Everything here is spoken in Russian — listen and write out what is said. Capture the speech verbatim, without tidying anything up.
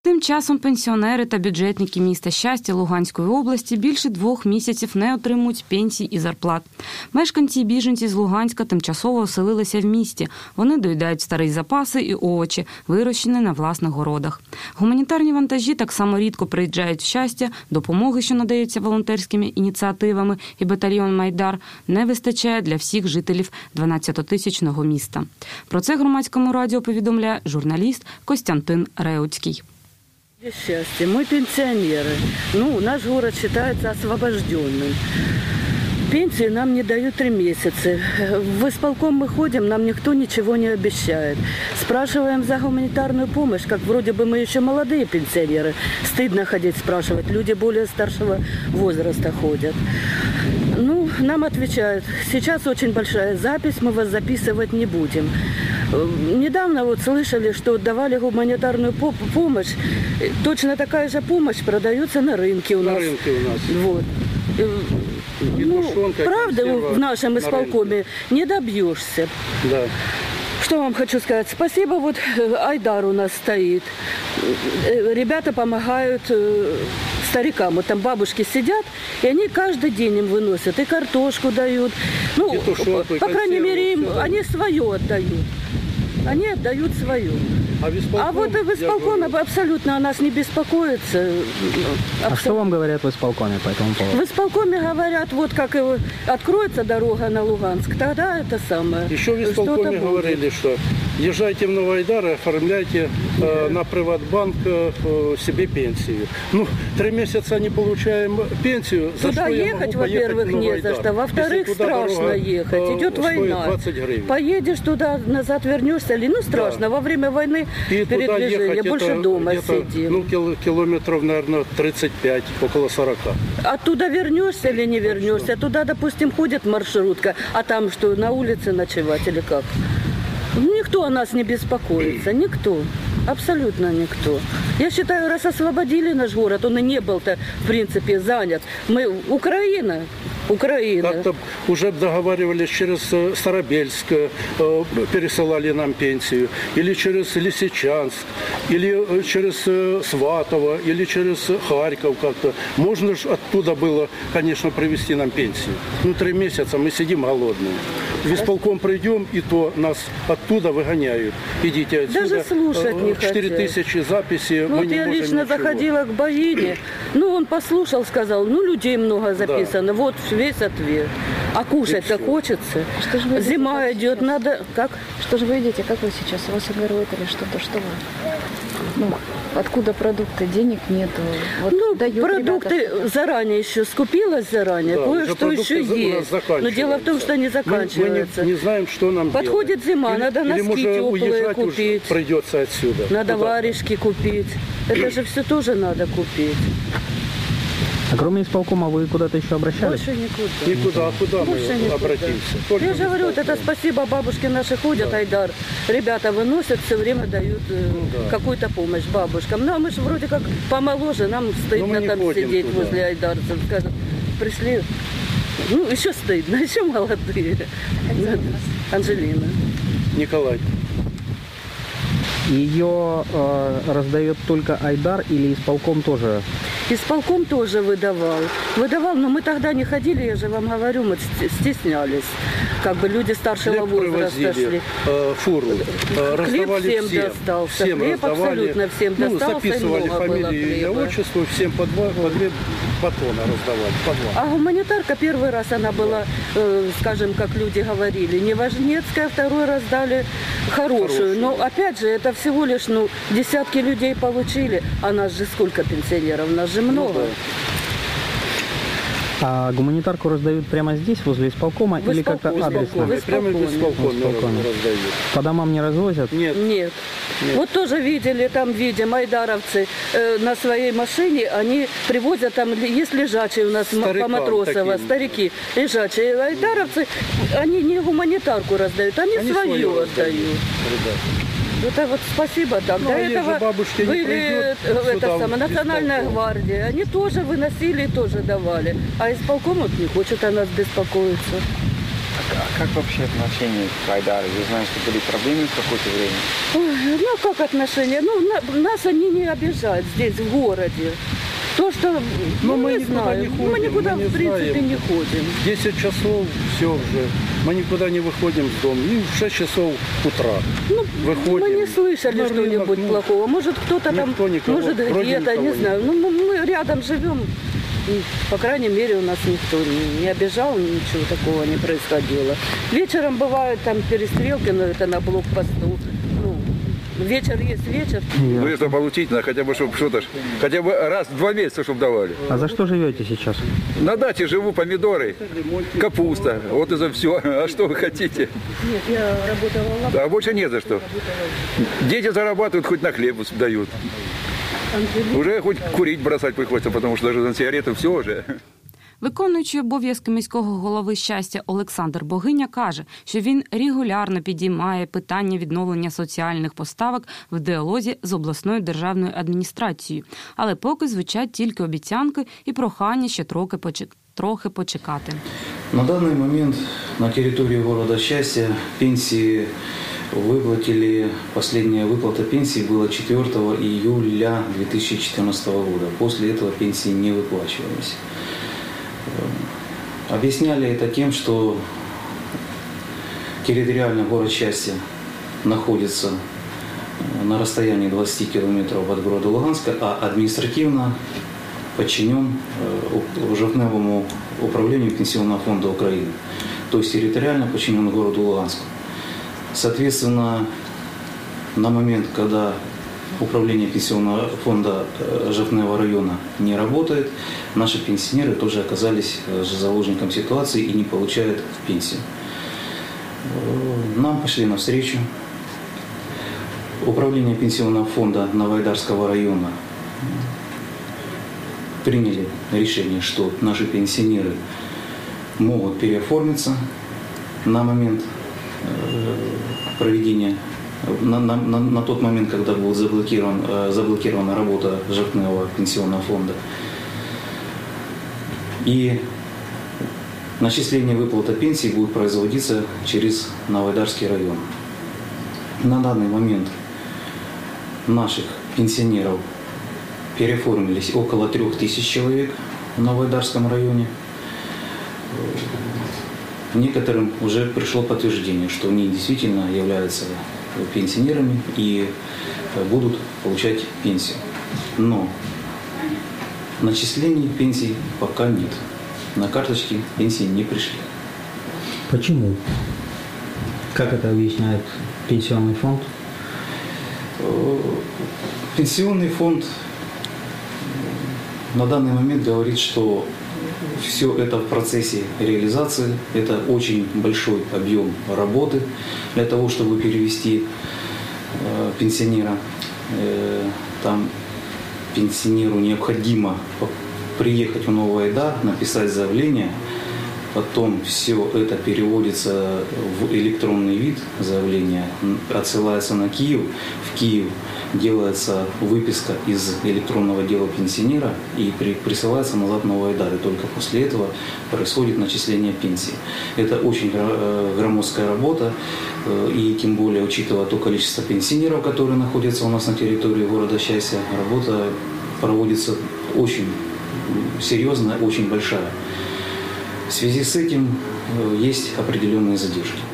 Тим часом пенсіонери та бюджетники міста Щастя Луганської області більше двох місяців не отримують пенсій і зарплат. Мешканці і біженці з Луганська тимчасово оселилися в місті. Вони доїдають старі запаси і овочі, вирощені на власних городах. Гуманітарні вантажі так само рідко приїжджають в Щастя. Допомоги, що надається волонтерськими ініціативами і батальйон «Майдар», не вистачає для всіх жителів дванадцятитисячного міста. Про це Громадському радіо повідомляє журналіст Костянтин Реуцький. Счастье. Мы пенсионеры. Ну, наш город считается освобожденным. Пенсии нам не дают три месяца. В исполком мы ходим, нам никто ничего не обещает. Спрашиваем за гуманитарную помощь, как вроде бы мы еще молодые пенсионеры. Стыдно ходить спрашивать. Люди более старшего возраста ходят. Ну, нам отвечают, сейчас очень большая запись, мы вас записывать не будем. Недавно вот слышали, что давали гуманитарную помощь. Точно такая же помощь продается на рынке у нас. На рынке у нас. Вот. Ну, правда, в нашем исполкоме не добьешься. Да. Что вам хочу сказать? Спасибо, вот Айдар у нас стоит. Ребята помогают старикам. Вот там бабушки сидят, и они каждый день им выносят. И картошку дают. Ну, тушенку, по крайней мере, им, все, они свое отдают. Они отдают свое. А, а вот в исполкоме абсолютно о нас не беспокоится. Абсолютно. А что вам говорят в исполкоме по этому поводу? В исполкоме говорят, вот как откроется дорога на Луганск, тогда это самое. Еще в исполкоме говорили, что езжайте в Новый Айдар и оформляйте э, на Приватбанк э, себе пенсию. Ну, три месяца не получаем пенсию. За туда что ехать, во-первых, не за что. Во-вторых, страшно ехать. Э, Идет война. Поедешь туда, назад вернешься ли? Ну, страшно. Да. Во время войны и передвижения больше дома сидим. Ну, кил, километров, наверное, тридцать пять, около сорока. Оттуда вернешься или не вернешься? Туда, допустим, ходит маршрутка, а там что, на улице ночевать или как? Никто о нас не беспокоится, никто. Абсолютно никто. Я считаю, раз освободили наш город, он и не был-то, в принципе, занят. Мы, Украина, Украина. Как-то уже договаривались через Старобельск, пересылали нам пенсию, или через Лисичанск, или через Сватово, или через Харьков как-то. Можно же оттуда было, конечно, привезти нам пенсию. Ну, три месяца мы сидим голодные. В исполком придем, и то нас оттуда выгоняют. Идите отсюда. Даже слушать не хотят. Четыре тысячи записей, ну, мы вот не я можем лично ничего. заходила к Боине, ну, он послушал, сказал, ну, людей много записано, да. Вот весь ответ. А кушать-то хочется. Что же вы Зима идете, идет, надо... Как? Что же вы едете, как вы сейчас? У вас огород или что-то, что вы? Ну, откуда продукты? Денег нету. Вот ну, дают продукты ребята, заранее еще, скупилась заранее, да, кое-что еще есть. Но дело в том, что они заканчиваются. Мы, мы не, не знаем, что нам Подходит делать. зима, или, надо носки теплые купить. Придется отсюда. Надо Куда? варежки купить. Это же все тоже надо купить. А кроме исполкома вы куда-то еще обращались? Больше никуда. Никуда. А куда Больше мы никуда. обратимся? Только Я же говорю, вот это спасибо, бабушки наши ходят, да. Айдар. Ребята выносят, все время дают ну, да. какую-то помощь бабушкам. Ну, а мы же вроде как помоложе, нам стыдно там сидеть туда. Возле айдарцев. Скажут, пришли, ну, еще стыдно, еще молодые. Анжелина. Николай. Ее э, раздает только Айдар или исполком тоже? Исполком тоже выдавал. Выдавал, но мы тогда не ходили, я же вам говорю, мы стеснялись. Как бы люди старшего хлеб возраста шли. Э, фуру. Э, хлеб всем, всем достался. Всем хлеб раздавали. абсолютно всем ну, достался. записывали фамилию и отчество, всем по два, по две батона раздавали. По два. А гуманитарка первый раз она была, э, скажем, как люди говорили, не важнецкая, второй раз дали хорошую. хорошую. Но опять же, это всего лишь ну, десятки людей получили. А нас же сколько пенсионеров? Нас же много. Ну, да. А гуманитарку раздают прямо здесь, возле исполкома, в или как-то адресно? В прямо в исполкоме раздают. По домам не развозят? Нет. Нет. Нет. Вот тоже видели, там видим, айдаровцы э, на своей машине, они привозят, там есть лежачие у нас Старикам по Матросово, таким. Старики лежачие. Айдаровцы, они не гуманитарку раздают, они, они свое, свое отдают. Ребята. Это вот спасибо там. Ну, До а этого были это самое, Национальная гвардия. Они тоже выносили и тоже давали. А исполком вот не хочет о нас беспокоиться. А как вообще отношение к Айдару? Я знаю, что были проблемы в какое-то время. Ой, ну, как отношения? Ну, на- нас они не обижают здесь, в городе. То, что, Но ну, мы не никуда знаю, не мы ходим, никуда, мы не в принципе, знаем. не ходим. десять часов, все уже. Мы никуда не выходим с дома. И в шесть часов утра Ну, выходим. мы не слышали на рынок, что-нибудь ну, плохого. Может, кто-то там, никто никого, может, вроде где-то, никого не не знаю. Ну, мы, мы рядом живем. И, по крайней мере, у нас никто не, не обижал, ничего такого не происходило. Вечером бывают там перестрелки, но это на блокпосту. Ну, вечер есть вечер. Ну, если получить, надо хотя бы, чтобы что-то, ж- хотя бы раз в два месяца, чтобы давали. А за что живете сейчас? На даче живу, помидоры, капуста, вот и за все. А что вы хотите? Нет, я работала А больше не за что. Дети зарабатывают, хоть на хлеб дают. Уже хоть курить бросать приходится, потому что даже на сигареты все уже. Виконуючий обов'язки міського голови Щастя Олександр Богиня каже, що він регулярно підіймає питання відновлення соціальних поставок в діалозі з обласною державною адміністрацією. Але поки звучать тільки обіцянки і прохання ще трохи почекати. трохи почекати. На данный момент на территории города Счастья пенсии выплатили, последняя выплата пенсии была четвёртого июля две тысячи четырнадцатого года. После этого пенсии не выплачивались. Объясняли это тем, что территориально город Счастья находится на расстоянии двадцати километров от города Луганска, а административно подчинен Жовтневому управлению Пенсионного фонда Украины. То есть территориально подчинен городу Луганску. Соответственно, на момент, когда управление Пенсионного фонда Жовтневого района не работает, наши пенсионеры тоже оказались заложником ситуации и не получают пенсию. Нам пошли навстречу. Управление Пенсионного фонда Новоайдарского района приняли решение, что наши пенсионеры могут переоформиться на момент проведения, на, на, на, на тот момент, когда будет заблокирован, заблокирована работа Жовтневого пенсионного фонда. И начисление выплаты пенсии будет производиться через Новоайдарский район. На данный момент наших пенсионеров переоформились около трех тысяч человек в Новоайдарском районе. Некоторым уже пришло подтверждение, что они действительно являются пенсионерами и будут получать пенсию. Но начислений пенсий пока нет. На карточке пенсии не пришли. Почему? Как это объясняет пенсионный фонд? Пенсионный фонд на данный момент говорит, что все это в процессе реализации, это очень большой объем работы для того, чтобы перевести э, пенсионера. Э, там пенсионеру необходимо приехать в Новый Айдар, написать заявление, потом все это переводится в электронный вид заявления, отсылается на Киев, в Киев делается выписка из электронного дела пенсионера и при, присылается назад в Новый Айдар. И только после этого происходит начисление пенсии. Это очень громоздкая работа, и тем более, учитывая то количество пенсионеров, которые находятся у нас на территории города Счастья, работа проводится очень серьезная, очень большая. В связи с этим есть определенные задержки.